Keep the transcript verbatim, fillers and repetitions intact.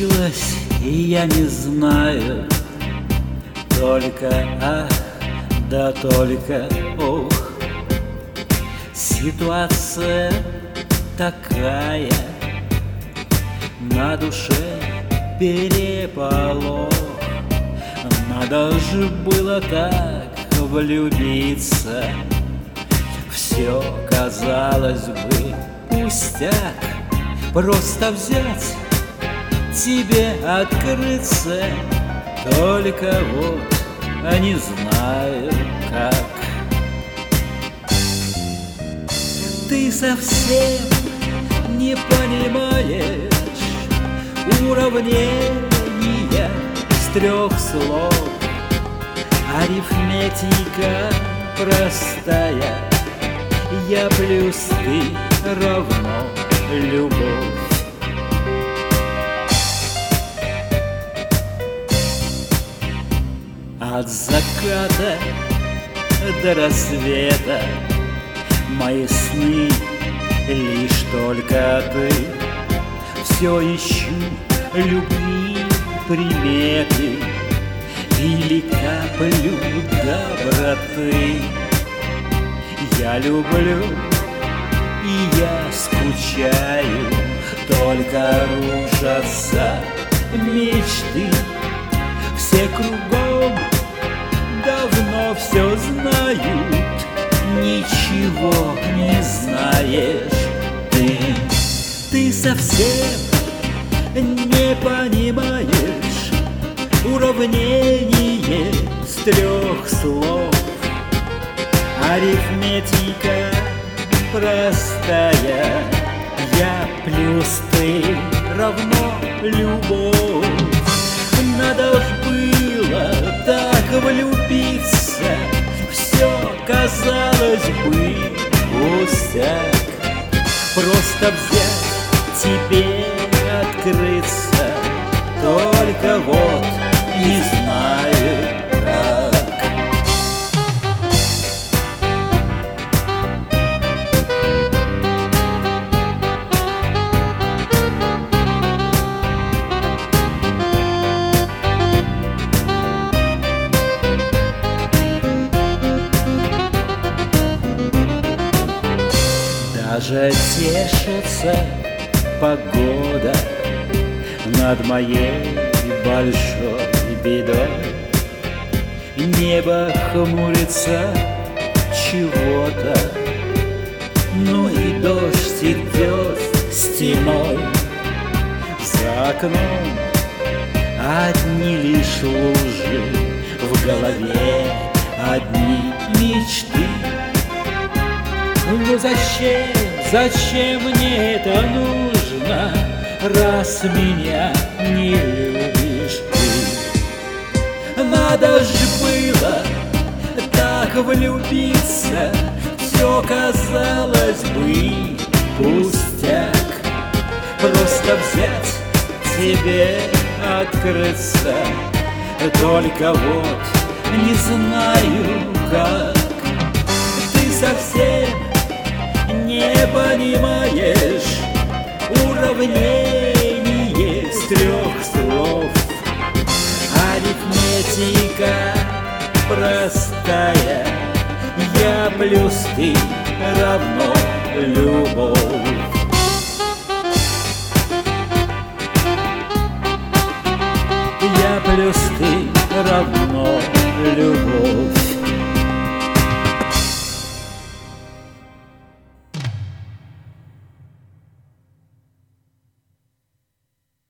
случилось, и я не знаю. Только, ах, да только, ох, ситуация такая, на душе переполох. Надо же было так влюбиться. Все, казалось бы, пустяк. Просто взять, тебе открыться. Только вот не знаю как. Ты совсем не понимаешь уравнения с трех слов. Арифметика простая, я плюс ты равно любовь. От заката до рассвета мои сны лишь только ты. Все ищу любви приметы или каплю доброты. Я люблю и я скучаю, только рушатся мечты. Все кругом давно все знают, ничего не знаешь ты. Ты совсем не понимаешь уравнение с трех слов. Арифметика простая, я плюс ты равно любовь. Надо ж было так влюбиться, все, казалось бы, пустяк. Просто взять, тебе открыться, только вот не знаю как. Даже тешится погода над моей большой бедой. Небо хмурится чего-то, ну и дождь идет стеной. За окном одни лишь лужи, в голове одни мечты. Ну зачем, зачем мне это нужно, раз меня не любишь ты? Надо ж было так влюбиться, все, казалось бы, пустяк. Просто взять, тебе открыться, только вот не знаю как. Ты совсем не понимаешь уравнение с трех слов. Арифметика простая, я плюс ты равно любовь.